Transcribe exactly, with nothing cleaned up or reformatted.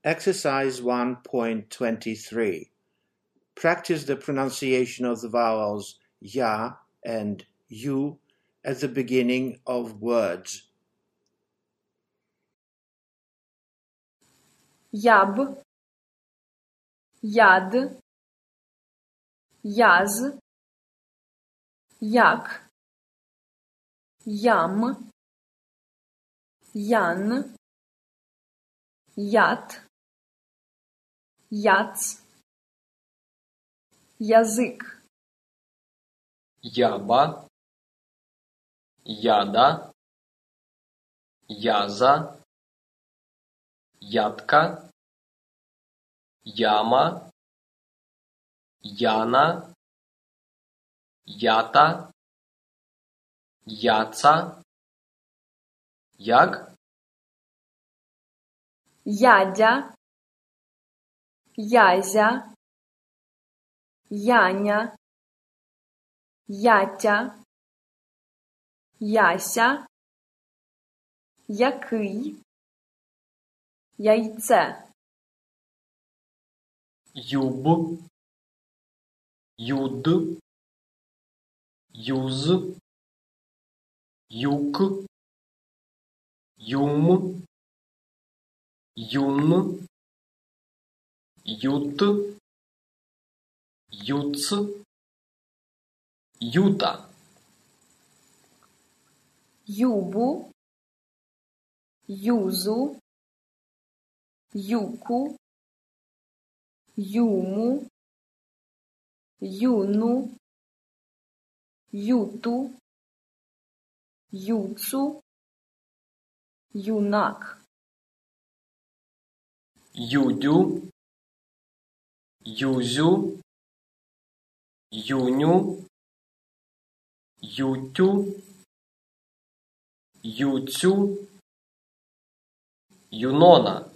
Exercise one point twenty-three. Practice the pronunciation of the vowels ya and you at the beginning of words. Яб, яд, яз, як, ям, ян, ят, яц, язик. Яба, яда, яза, ядка, яма, яна, ята, яца, як, Ядя, язя, яня, ятя, яся, який, яйце. юб, юд, юз, юк, юм, юн, ют, юц, юта. Юбу, юзу, юку, юму, юну, юту, юцу, юнак. Юдю, юзю, юню, ютю, юцю, юнона.